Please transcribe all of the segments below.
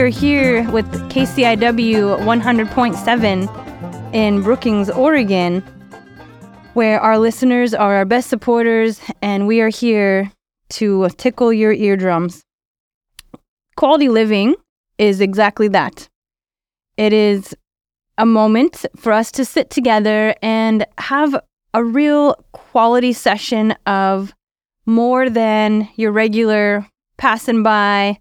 are here with KCIW 100.7 in Brookings, Oregon, where our listeners are our best supporters, and we are here to tickle your eardrums. Quality living is exactly that. It is a moment for us to sit together and have a real quality session of more than your regular passing by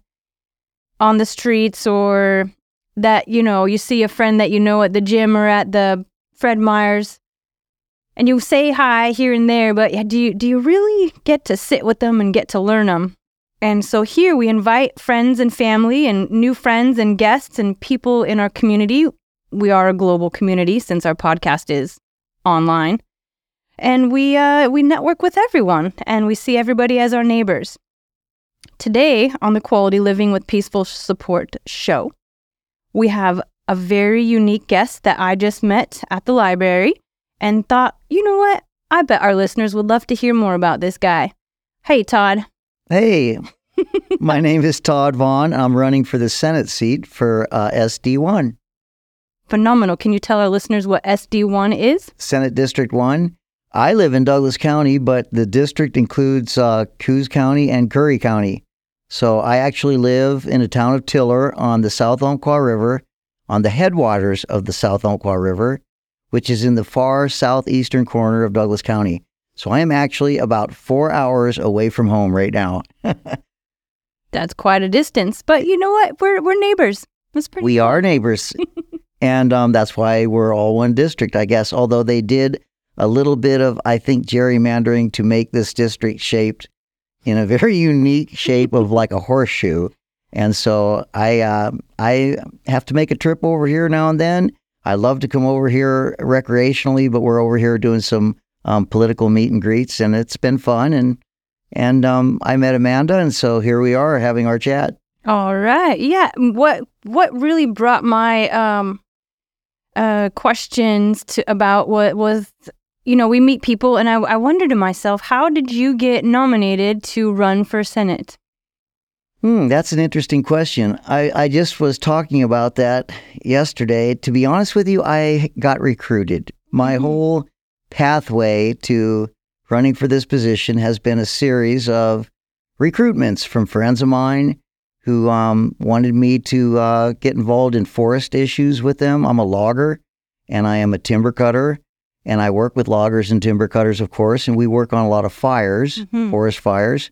on the streets, or that, you see a friend that you know at the gym or at the Fred Meyer's, and you say hi here and there, but do you really get to sit with them and get to learn them? And so here we invite friends and family and new friends and guests and people in our community. We are a global community since our podcast is online. And we network with everyone, and we see everybody as our neighbors. Today, on the Quality Living with Peaceful Support show, we have a very unique guest that I just met at the library and thought, you know what? I bet our listeners would love to hear more about this guy. Hey, Todd. Hey, my name is Todd Vaughn. I'm running for the Senate seat for SD1. Phenomenal. Can you tell our listeners what SD1 is? Senate District 1. I live in Douglas County, but the district includes Coos County and Curry County. So I actually live in a town of Tiller on the South Umpqua River, on the headwaters of the South Umpqua River, which is in the far southeastern corner of Douglas County. So I am actually about 4 hours away from home right now. That's quite a distance, but you know what? We're neighbors. We are neighbors, and that's why we're all one district, I guess, although they did a little bit of, I think, gerrymandering to make this district shaped in a very unique shape of like a horseshoe. And so I have to make a trip over here now and then. I love to come over here recreationally, but we're over here doing some political meet and greets, and it's been fun. And I met Amanda, and so here we are having our chat. All right. Yeah. What really brought my questions about what was, we meet people, and I wondered to myself, how did you get nominated to run for Senate? That's an interesting question. I just was talking about that yesterday. To be honest with you, I got recruited. My whole pathway to running for this position has been a series of recruitments from friends of mine who wanted me to get involved in forest issues with them. I'm a logger, and I am a timber cutter. And I work with loggers and timber cutters, of course, and we work on a lot of fires, forest fires.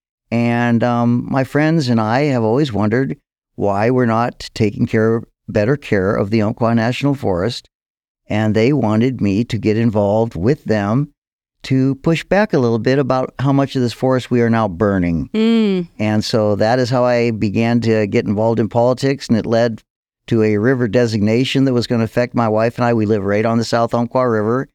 And my friends and I have always wondered why we're not taking better care of the Umpqua National Forest. And they wanted me to get involved with them to push back a little bit about how much of this forest we are now burning. And so that is how I began to get involved in politics, and it led to a river designation that was going to affect my wife and I. We live right on the South Umpqua River,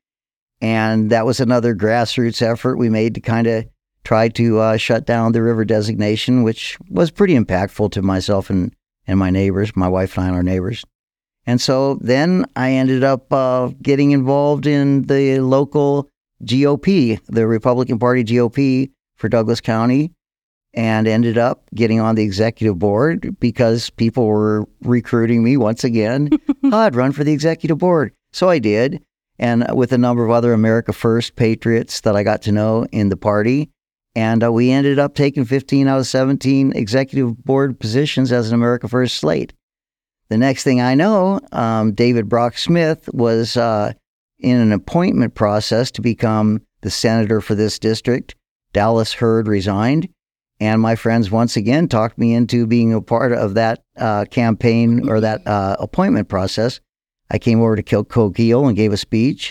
and that was another grassroots effort we made to kind of try to shut down the river designation, which was pretty impactful to myself and my neighbors, my wife and I and our neighbors. And so then I ended up getting involved in the local GOP, the Republican Party GOP for Douglas County, and ended up getting on the executive board because people were recruiting me once again. I'd run for the executive board. So I did, and with a number of other America First patriots that I got to know in the party. And we ended up taking 15 out of 17 executive board positions as an America First slate. The next thing I know, David Brock Smith was in an appointment process to become the senator for this district. Dallas Hurd resigned. And my friends once again talked me into being a part of that campaign or that appointment process. I came over to Coquille and gave a speech,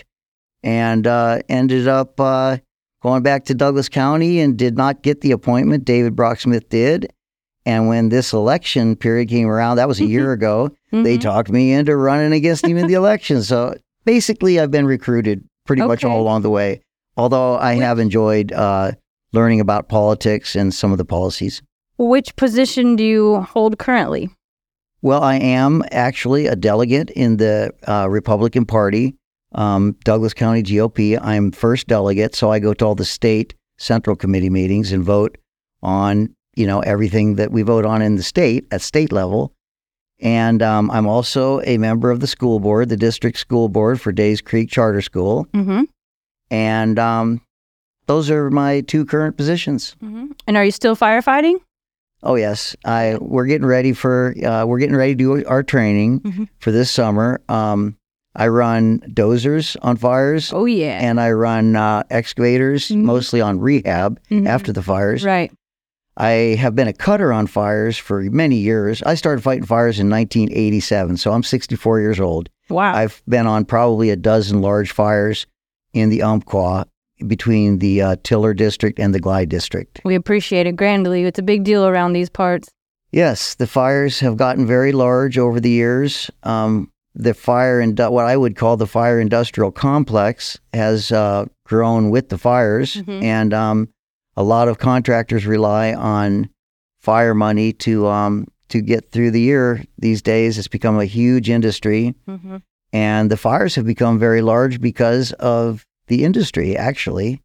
and ended up going back to Douglas County and did not get the appointment. David Brock Smith did. And when this election period came around, that was a year ago, they talked me into running against him in the election. So basically, I've been recruited pretty much all along the way, although I have enjoyed learning about politics and some of the policies. Which position do you hold currently? Well, I am actually a delegate in the Republican Party, Douglas County GOP. I'm first delegate, so I go to all the state central committee meetings and vote on, everything that we vote on in the state, at state level. And I'm also a member of the school board, the district school board for Days Creek Charter School. Mm-hmm. And those are my two current positions. Mm-hmm. And are you still firefighting? Oh yes, we're getting ready to do our training for this summer. I run dozers on fires. Oh yeah. And I run excavators mostly on rehab after the fires. Right. I have been a cutter on fires for many years. I started fighting fires in 1987, so I'm 64 years old. Wow. I've been on probably a dozen large fires in the Umpqua between the Tiller District and the Glide District. We appreciate it grandly. It's a big deal around these parts. Yes, the fires have gotten very large over the years. The what I would call the fire industrial complex has grown with the fires, and a lot of contractors rely on fire money to get through the year these days. It's become a huge industry, and the fires have become very large because of the industry, actually.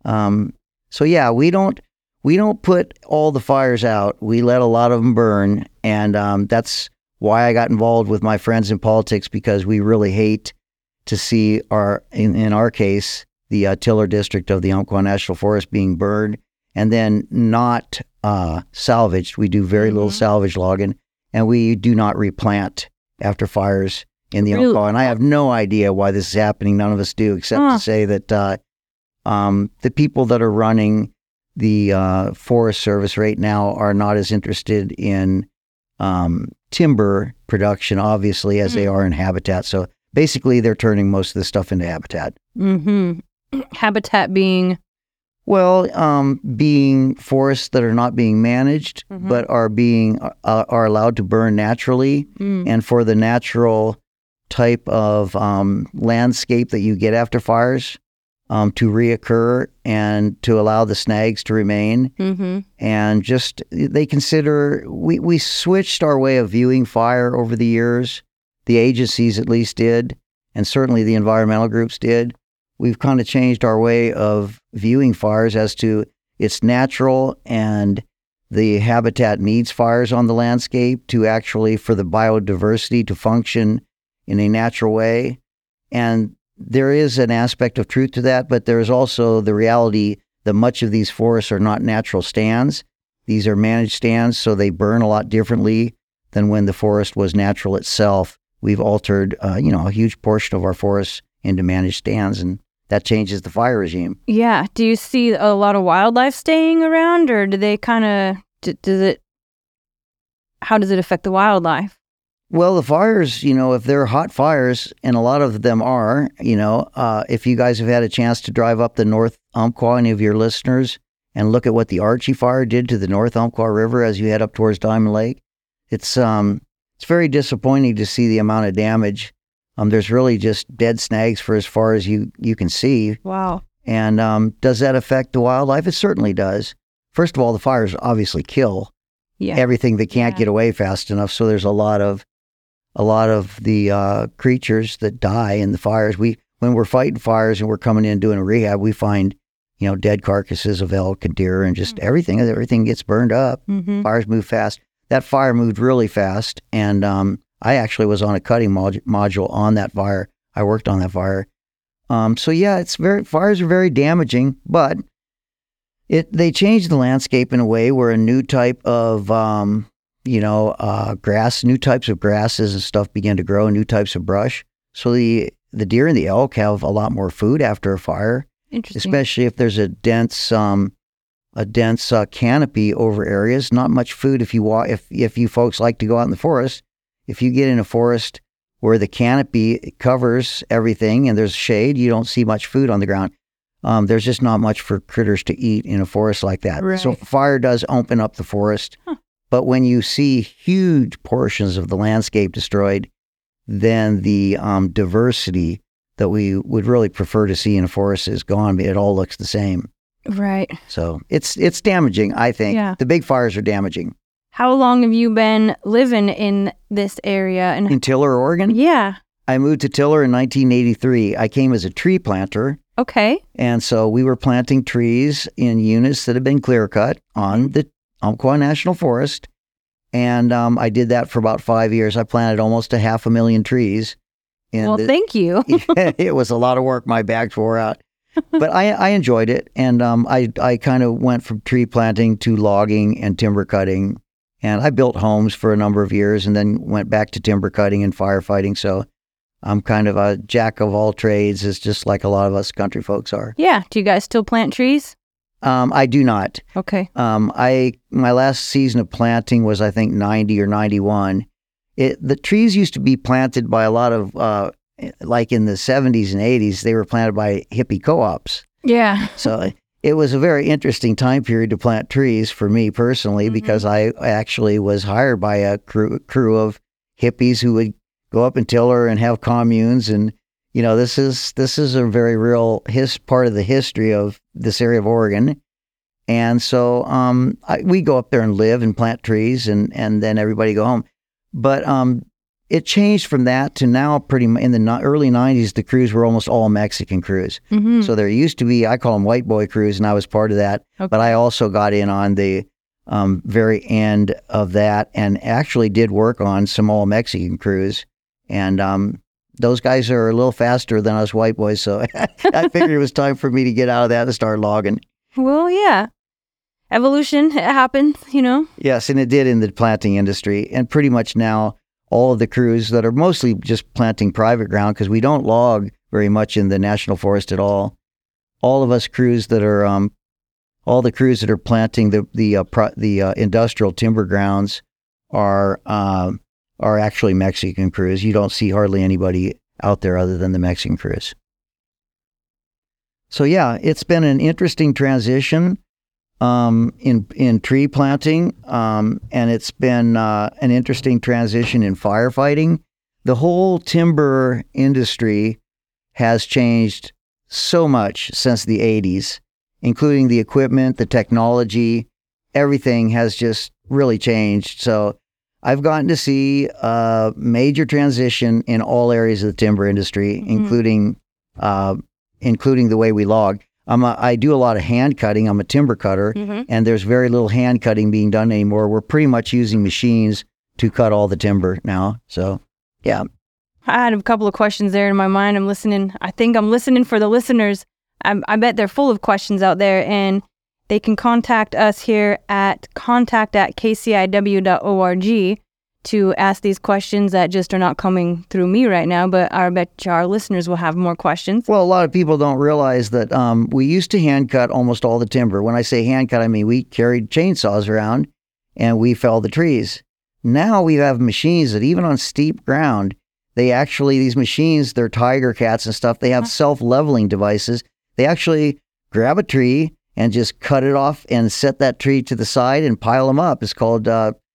So yeah, we don't put all the fires out. We let a lot of them burn, and that's why I got involved with my friends in politics, because we really hate to see in our case, the Tiller District of the Umpqua National Forest being burned and then not salvaged. We do very little salvage logging, and we do not replant after fires in the Umpqua. And I have no idea why this is happening. None of us do, except to say that the people that are running the Forest Service right now are not as interested in timber production, obviously, as they are in habitat. So basically, they're turning most of this stuff into habitat. Habitat being? Well, being forests that are not being managed, but are allowed to burn naturally, and for the natural type of landscape that you get after fires to reoccur and to allow the snags to remain. And just they consider, we switched our way of viewing fire over the years. The agencies at least did, and certainly the environmental groups did. We've kind of changed our way of viewing fires as to it's natural, and the habitat needs fires on the landscape to actually, for the biodiversity to function in a natural way. And there is an aspect of truth to that, but there is also the reality that much of these forests are not natural stands. These are managed stands, so they burn a lot differently than when the forest was natural itself. We've altered, a huge portion of our forests into managed stands, and that changes the fire regime. Yeah. Do you see a lot of wildlife staying around, or do they kind of, how does it affect the wildlife? Well, the fires, if they're hot fires, and a lot of them are, if you guys have had a chance to drive up the North Umpqua, any of your listeners, and look at what the Archie fire did to the North Umpqua River as you head up towards Diamond Lake, it's very disappointing to see the amount of damage. There's really just dead snags for as far as you can see. Wow. And does that affect the wildlife? It certainly does. First of all, the fires obviously kill everything that can't get away fast enough. So there's a lot of the creatures that die in the fires. When we're fighting fires and we're coming in doing a rehab, we find dead carcasses of elk and deer and just everything. Everything gets burned up. Fires move fast. That fire moved really fast, and I actually was on a cutting module on that fire. I worked on that fire. So yeah, fires are very damaging, but they changed the landscape in a way where a new type of grass, new types of grasses and stuff began to grow, new types of brush. So the deer and the elk have a lot more food after a fire. Interesting. Especially if there's a dense canopy over areas. Not much food if you folks like to go out in the forest. If you get in a forest where the canopy covers everything and there's shade, you don't see much food on the ground. There's just not much for critters to eat in a forest like that. Right. So fire does open up the forest. But when you see huge portions of the landscape destroyed, then the diversity that we would really prefer to see in a forest is gone. It all looks the same. Right. So it's damaging, I think. Yeah. The big fires are damaging. How long have you been living in this area? In Tiller, Oregon? Yeah. I moved to Tiller in 1983. I came as a tree planter. Okay. And so we were planting trees in units that had been clear cut on the Umpqua National Forest. And I did that for about 5 years. I planted almost 500,000 trees. And Well, thank you. it was a lot of work. My back wore out. But I enjoyed it. And I kind of went from tree planting to logging and timber cutting. And I built homes for a number of years and then went back to timber cutting and firefighting. So I'm kind of a jack of all trades, is just like a lot of us country folks are. Yeah. Do you guys still plant trees? I do not. Okay. My last season of planting was, I think, 90 or 91. The trees used to be planted by a lot of, like in the 70s and 80s, they were planted by hippie co-ops. Yeah. So it was a very interesting time period to plant trees for me personally, because I actually was hired by a crew of hippies who would go up and tiller and have communes. And, this is a very real part of the history of this area of Oregon. And so we go up there and live and plant trees, and then everybody go home. But it changed from that to now. Pretty in the early 90s, the crews were almost all Mexican crews. So there used to be, I call them white boy crews, and I was part of that. Okay. But I also got in on the very end of that and actually did work on some all Mexican crews. And those guys are a little faster than us white boys, so I figured it was time for me to get out of that and start logging. Well, yeah. Evolution, it happens, Yes, and it did in the planting industry. And pretty much now, all of the crews that are mostly just planting private ground, because we don't log very much in the national forest at all. All of us crews that are, all the crews that are planting the industrial timber grounds are actually Mexican crews. You don't see hardly anybody out there other than the Mexican crews. So yeah, it's been an interesting transition in tree planting, and it's been an interesting transition in firefighting. The whole timber industry has changed so much since the 80s, including the equipment, the technology. Everything has just really changed. So I've gotten to see a major transition in all areas of the timber industry, including the way we log. I do a lot of hand cutting. I'm a timber cutter, and there's very little hand cutting being done anymore. We're pretty much using machines to cut all the timber now. So, yeah. I had a couple of questions there in my mind. I'm listening. I think I'm listening for the listeners. I bet they're full of questions out there, and they can contact us here at contact@kciw.org to ask these questions that just are not coming through me right now, but I bet our listeners will have more questions. Well, a lot of people don't realize that we used to hand cut almost all the timber. When I say hand cut, I mean we carried chainsaws around and we felled the trees. Now we have machines that even on steep ground, these machines, they're Tiger Cats and stuff, they have self-leveling devices. They actually grab a tree and just cut it off and set that tree to the side and pile them up. It's called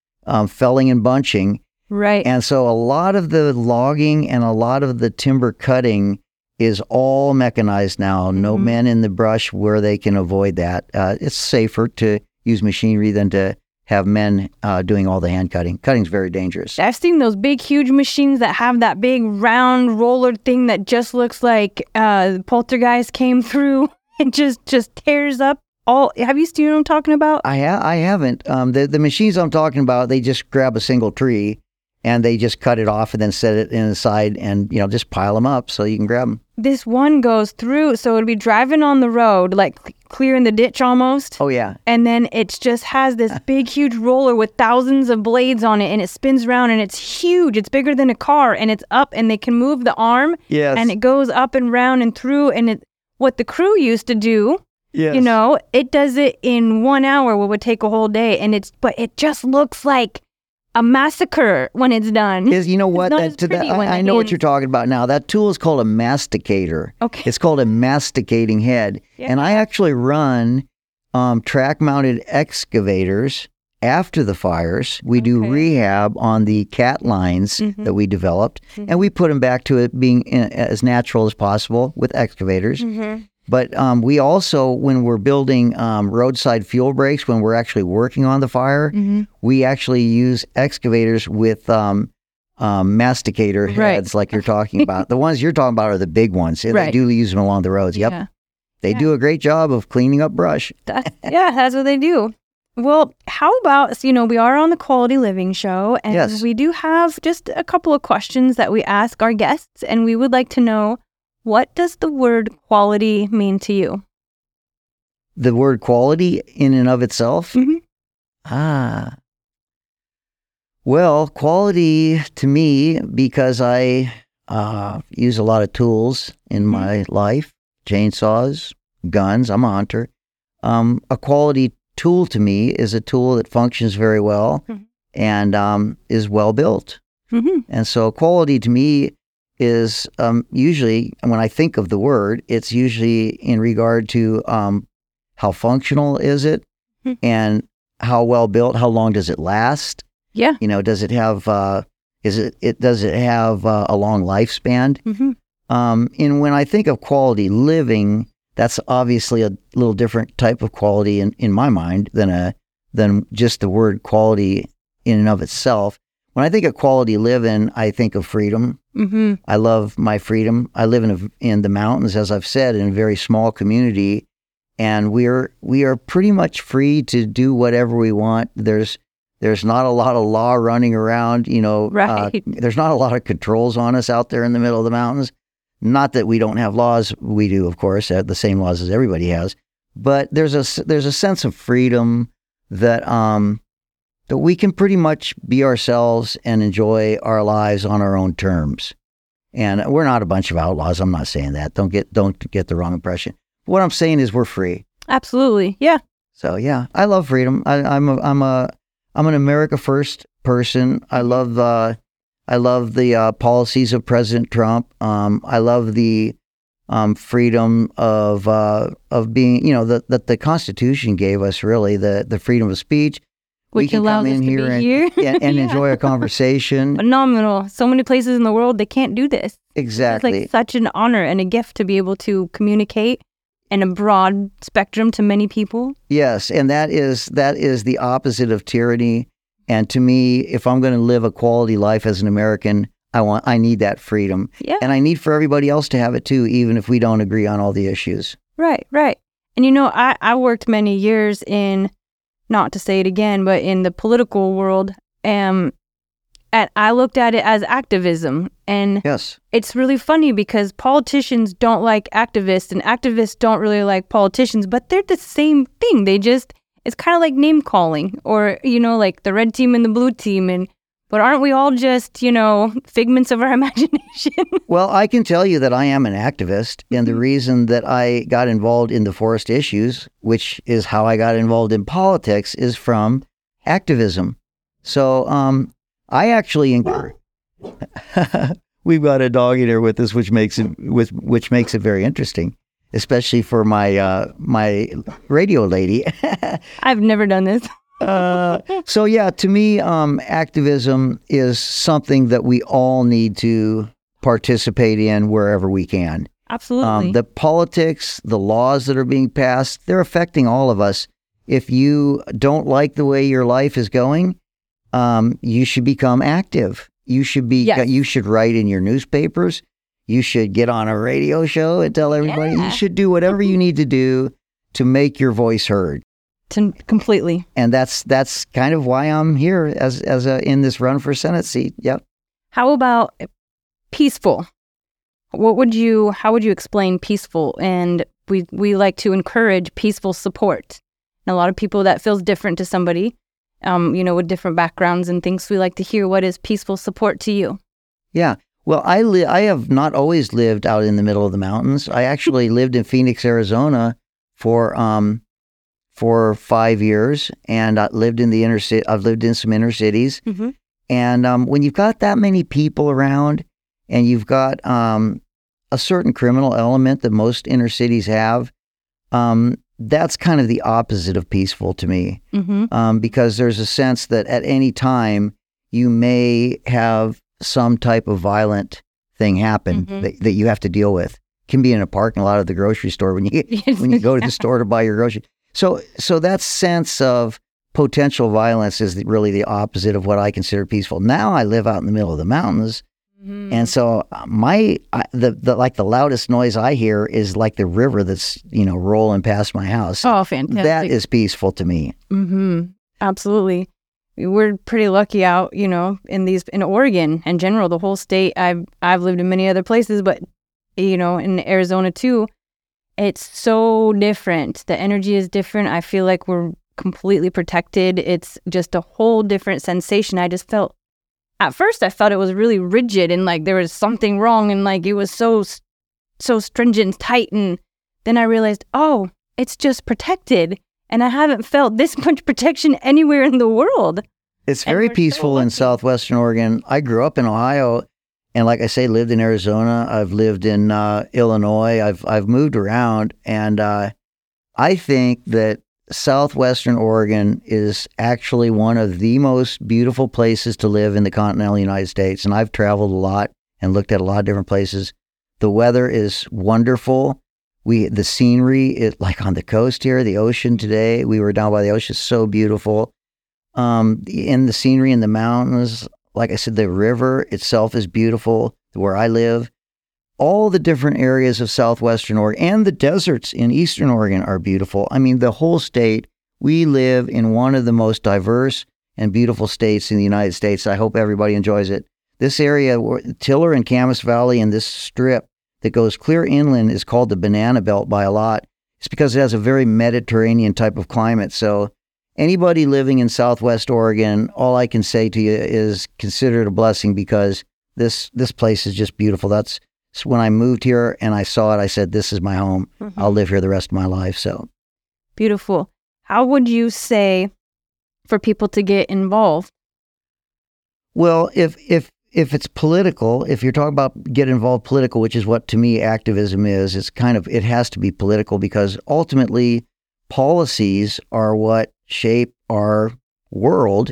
felling and bunching. Right. And so a lot of the logging and a lot of the timber cutting is all mechanized now. No men in the brush where they can avoid that. It's safer to use machinery than to have men doing all the hand cutting. Cutting's very dangerous. I've seen those big, huge machines that have that big round roller thing that just looks like Poltergeist came through and just tears up. Have you seen what I'm talking about? I haven't. The machines I'm talking about, they just grab a single tree and they just cut it off and then set it in the side and, just pile them up so you can grab them. This one goes through, so it'll be driving on the road, like clearing the ditch almost. Oh, yeah. And then it just has this big, huge roller with thousands of blades on it, and it spins around, and it's huge. It's bigger than a car, and it's up, and they can move the arm. Yes. And it goes up and round and through, and what the crew used to do, yes. It does it in 1 hour, what would take a whole day, but it just looks like a massacre when it's done. You know what? I know what you're talking about now. That tool is called a masticator. Okay. It's called a masticating head. Yeah. And I actually run track-mounted excavators after the fires. We do rehab on the cat lines that we developed, and we put them back to it being as natural as possible with excavators. But we also, when we're building roadside fuel breaks, when we're actually working on the fire, we actually use excavators with masticator heads like you're talking about. The ones you're talking about are the big ones. And they do use them along the roads. Yep. Yeah. They do a great job of cleaning up brush. That's what they do. Well, how about, we are on the Quality Living Show, and Yes. we do have just a couple of questions that we ask our guests, and we would like to know, what does the word quality mean to you? The word quality in and of itself? Mhm. Well, quality to me, because I use a lot of tools in my life, chainsaws, guns, I'm a hunter. A quality tool to me is a tool that functions very well and is well built. Mm-hmm. And so quality to me is usually, when I think of the word, it's usually in regard to how functional is it and how well built, how long does it last? Yeah. Does it have does it have a long lifespan? Mm-hmm. And when I think of quality living, that's obviously a little different type of quality in my mind than just the word quality in and of itself. When I think of quality living, I think of freedom. Mm-hmm. I love my freedom. I live in the mountains, as I've said, in a very small community, and we are pretty much free to do whatever we want. There's not a lot of law running around, Right. There's not a lot of controls on us out there in the middle of the mountains. Not that we don't have laws. We do, of course, the same laws as everybody has. But there's a sense of freedom that that we can pretty much be ourselves and enjoy our lives on our own terms. And we're not a bunch of outlaws. I'm not saying that. Don't get the wrong impression. What I'm saying is we're free. Absolutely. Yeah. So yeah, I love freedom. I'm an America First person. I love the policies of President Trump. I love the freedom of being, that the Constitution gave us, really, the freedom of speech. Which allows us to be here. and enjoy a conversation. Phenomenal. So many places in the world, they can't do this. Exactly. It's like such an honor and a gift to be able to communicate in a broad spectrum to many people. Yes, and that is the opposite of tyranny. And to me, if I'm going to live a quality life as an American, I need that freedom. Yeah. And I need for everybody else to have it too, even if we don't agree on all the issues. Right. And I worked many years in, not to say it again, but in the political world. And I looked at it as activism. And yes, it's really funny because politicians don't like activists and activists don't really like politicians, but they're the same thing. It's kind of like name calling, or, like the red team and the blue team. But aren't we all just, figments of our imagination? Well, I can tell you that I am an activist. And the reason that I got involved in the forest issues, which is how I got involved in politics, is from activism. So I actually encourage... We've got a dog in here with us, which makes it very interesting, especially for my radio lady. I've never done this. So yeah, to me, activism is something that we all need to participate in wherever we can. Absolutely. The politics, the laws that are being passed, they're affecting all of us. If you don't like the way your life is going, you should become active. You should be. Yes. You should write in your newspapers. You should get on a radio show and tell everybody. Yeah. You should do whatever you need to do to make your voice heard. Completely. And that's kind of why I'm here as in this run for Senate seat. Yep. How about peaceful? How would you explain peaceful? And we like to encourage peaceful support. And a lot of people, that feels different to somebody, with different backgrounds and things. We like to hear, what is peaceful support to you? Yeah. Well, I have not always lived out in the middle of the mountains. I actually lived in Phoenix, Arizona for 5 years, and I lived in the inner city. I've lived in some inner cities. Mm-hmm. And when you've got that many people around, and you've got a certain criminal element that most inner cities have, that's kind of the opposite of peaceful to me. Mm-hmm. Because there's a sense that at any time you may have some type of violent thing happen that you have to deal with. It can be in a parking lot of the grocery store when you go to the store to buy your groceries. So that sense of potential violence is really the opposite of what I consider peaceful. Now I live out in the middle of the mountains, And so the loudest noise I hear is like the river that's, rolling past my house. Oh, fantastic. That is peaceful to me. Absolutely. We're pretty lucky out, in Oregon in general, the whole state. I've lived in many other places, but in Arizona too, it's so different. The energy is different. I feel like we're completely protected. It's just a whole different sensation. At first I felt it was really rigid and like there was something wrong and like it was so stringent, tight. And then I realized, oh, it's just protected. And I haven't felt this much protection anywhere in the world. It's very peaceful in southwestern Oregon. I grew up in Ohio, and like I say, lived in Arizona. I've lived in Illinois. I've moved around, and I think that southwestern Oregon is actually one of the most beautiful places to live in the continental United States. And I've traveled a lot and looked at a lot of different places. The weather is wonderful. The scenery, like on the coast here, the ocean today, we were down by the ocean, so beautiful. In the scenery in the mountains, like I said, the river itself is beautiful where I live. All the different areas of southwestern Oregon and the deserts in eastern Oregon are beautiful. I mean, the whole state, we live in one of the most diverse and beautiful states in the United States. I hope everybody enjoys it. This area, Tiller and Camas Valley, and this strip that goes clear inland is called the Banana Belt by a lot. It's because it has a very Mediterranean type of climate. So anybody living in southwest Oregon, all I can say to you is consider it a blessing, because this place is just beautiful. That's when I moved here and I saw it, I said, this is my home. I'll live here the rest of my life. So beautiful. How would you say for people to get involved? Well, if it's political, if you're talking about get involved political, which is what to me activism is, it has to be political, because ultimately policies are what shape our world.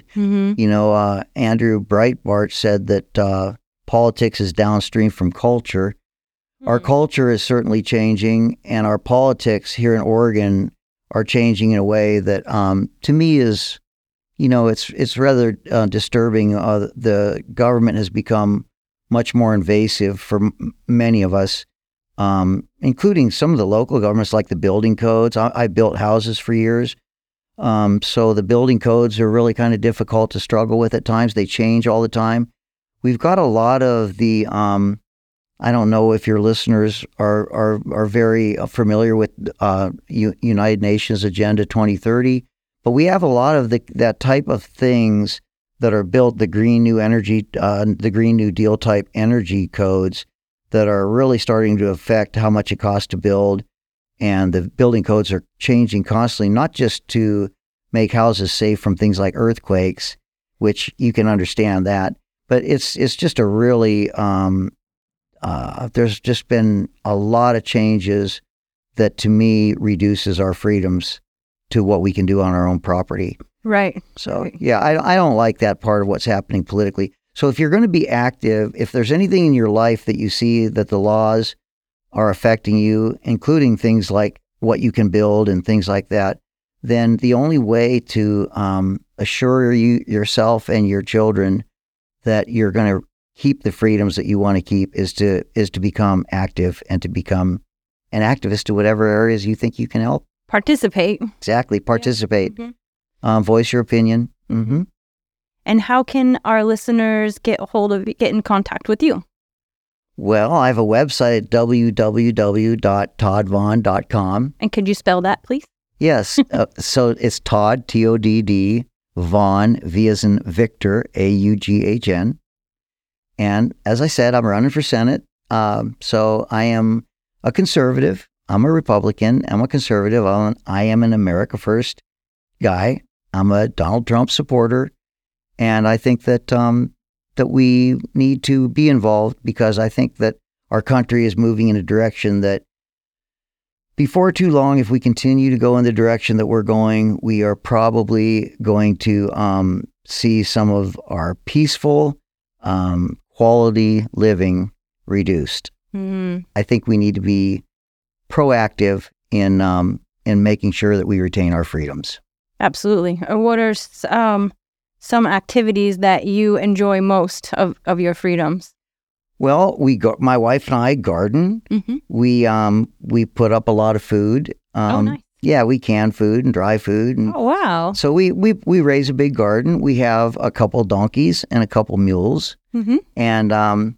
Andrew Breitbart said that politics is downstream from culture. Our culture is certainly changing, and our politics here in Oregon are changing in a way that, to me, is, it's rather disturbing. The government has become much more invasive for many of us, including some of the local governments, like the building codes. I built houses for years. So the building codes are really kind of difficult to struggle with at times. They change all the time. We've got a lot of the, I don't know if your listeners are very familiar with United Nations Agenda 2030, but we have a lot of that type of things that are built, the Green New Deal type energy codes that are really starting to affect how much it costs to build. And the building codes are changing constantly, not just to make houses safe from things like earthquakes, which you can understand that, but it's just a really, there's just been a lot of changes that to me reduces our freedoms to what we can do on our own property. Right. So, yeah, I don't like that part of what's happening politically. So if you're going to be active, if there's anything in your life that you see that the laws are affecting you, including things like what you can build and things like that, then the only way to assure yourself and your children that you're going to keep the freedoms that you want to keep is to become active and to become an activist to whatever areas you think you can help. Participate. Exactly. Participate. Mm-hmm. Voice your opinion. Mm-hmm. And how can our listeners get in contact with you? Well, I have a website at www.toddvaughn.com. And could you spell that, please? Yes. So it's Todd, Todd, Vaughn, V as in Victor, Aughn. And as I said, I'm running for Senate. So I am a conservative. I'm a Republican. I'm a conservative. I am an America First guy. I'm a Donald Trump supporter. And I think that that we need to be involved, because I think that our country is moving in a direction that before too long, if we continue to go in the direction that we're going, we are probably going to see some of our peaceful quality living reduced. Mm-hmm. I think we need to be proactive in making sure that we retain our freedoms. Absolutely. What are some activities that you enjoy most of your freedoms? Well, my wife and I garden. Mm-hmm. We put up a lot of food. Oh, nice. Yeah, we can food and dry food. And Oh, wow. so we raise a big garden. We have a couple donkeys and a couple mules. Mm-hmm. And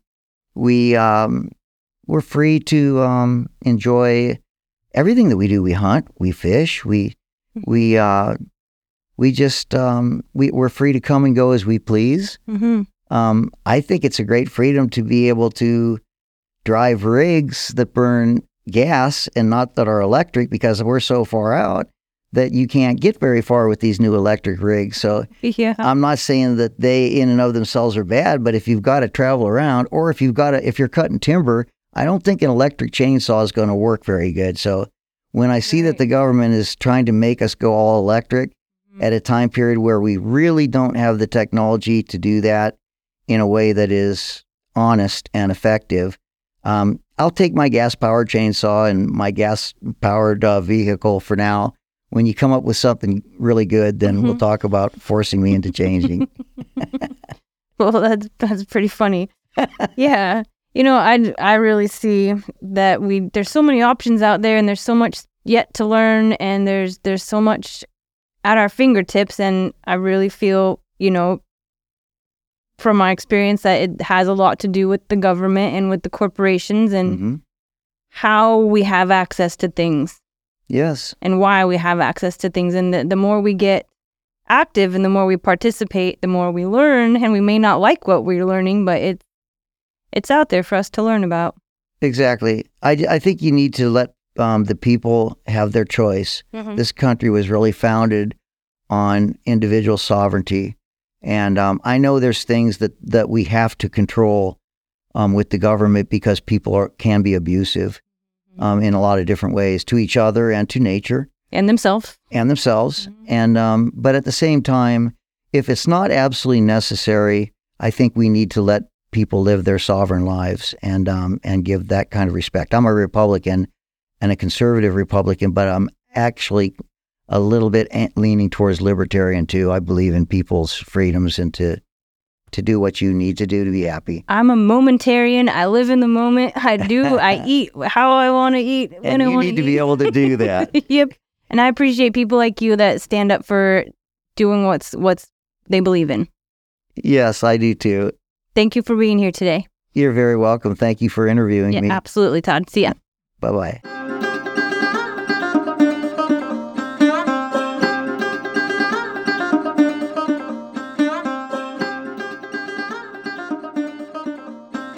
we're free to enjoy everything that we do. We hunt, we fish, we're free to come and go as we please. Mm-hmm. I think it's a great freedom to be able to drive rigs that burn gas and not that are electric, because we're so far out that you can't get very far with these new electric rigs. So Yeah. I'm not saying that they in and of themselves are bad, but if you've got to travel around, or if you're cutting timber, I don't think an electric chainsaw is going to work very good. So when I see that the government is trying to make us go all electric at a time period where we really don't have the technology to do that in a way that is honest and effective, I'll take my gas-powered chainsaw and my gas-powered vehicle for now. When you come up with something really good, then we'll talk about forcing me into changing. Well, that's pretty funny. Yeah. I really see that there's so many options out there, and there's so much yet to learn, and there's so much at our fingertips, and I really feel, from my experience, that it has a lot to do with the government and with the corporations and how we have access to things. Yes. And why we have access to things. And the more we get active and the more we participate, the more we learn. And we may not like what we're learning, but it's out there for us to learn about. Exactly. I think you need to let the people have their choice. Mm-hmm. This country was really founded on individual sovereignty. And I know there's things that we have to control with the government, because people can be abusive in a lot of different ways to each other and to nature. And themselves. Mm-hmm. And but at the same time, if it's not absolutely necessary, I think we need to let people live their sovereign lives and give that kind of respect. I'm a Republican and a conservative Republican, but I'm actually a little bit leaning towards libertarian too. I believe in people's freedoms and to do what you need to do to be happy. I'm a momentarian. I live in the moment. I eat how I want to eat. And you need to be able to do that. Yep. And I appreciate people like you that stand up for doing what's they believe in. Yes, I do too. Thank you for being here today. You're very welcome. Thank you for interviewing me. Absolutely, Todd. See ya. Bye-bye.